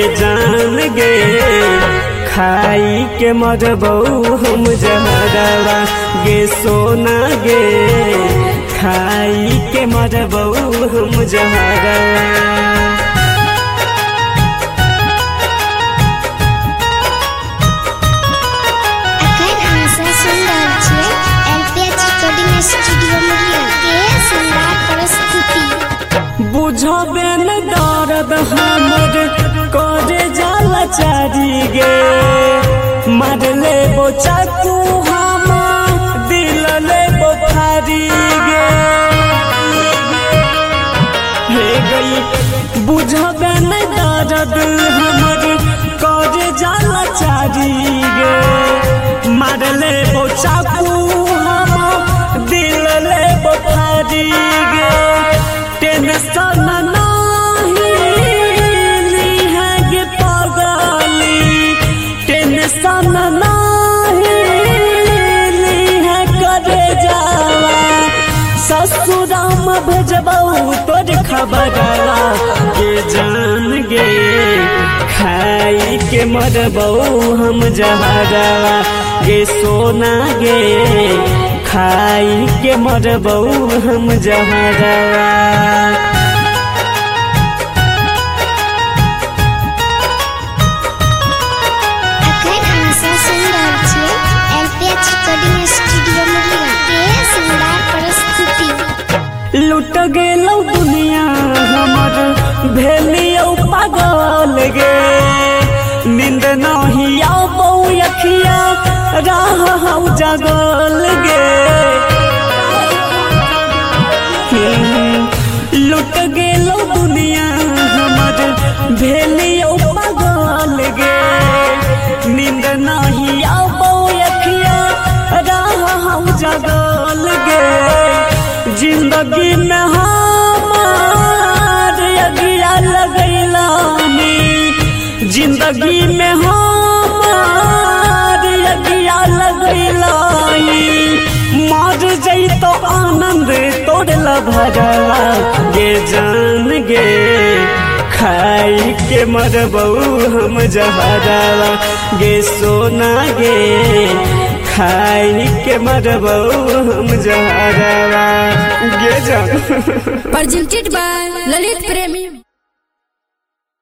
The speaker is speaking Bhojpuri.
जान गे खाई के मरबौ हम जहरवा गे सोना गे खाई के मरबौ हम जहरवा। बुझबे न दर्द हमर करे जाला चारी गे मारले बो चाकू हम दिल ले बो फारी गे हे गई। बुझबे न दर्द हमर करे जाला चारी गे मारले बो चाकू हम दिल ले बो फारी गे। टेंशन नहीं है गे पागली टेंशन नहीं है करे जावा ससुराम भेजबौ तोर खबरवा गे जान गे खाई के मरबौ हम जहरवा गे सोना गे खाई के मरबौ हम जहरवा। लुट गेलौ दुनिया हमर भेलियौ पागल गे नींद नहीं आबौ अखिया रहौ जगल गे। लुट गेलौ दुनिया हमर भेलियौ पागल गे नींद नहीं आबौ अखिया रहौ जगल गे। जिंदगी में हमार अगिया लगैलानी जिंदगी में हमार अगिया लगैलानी मर जइतो आनंद तोड़ लभरवा गे जान गे खाई के मरबौ हम जहरवा गे सोना गे खाई के मरबौ हम जहरवा गे जान। Presented by Lalit Premi।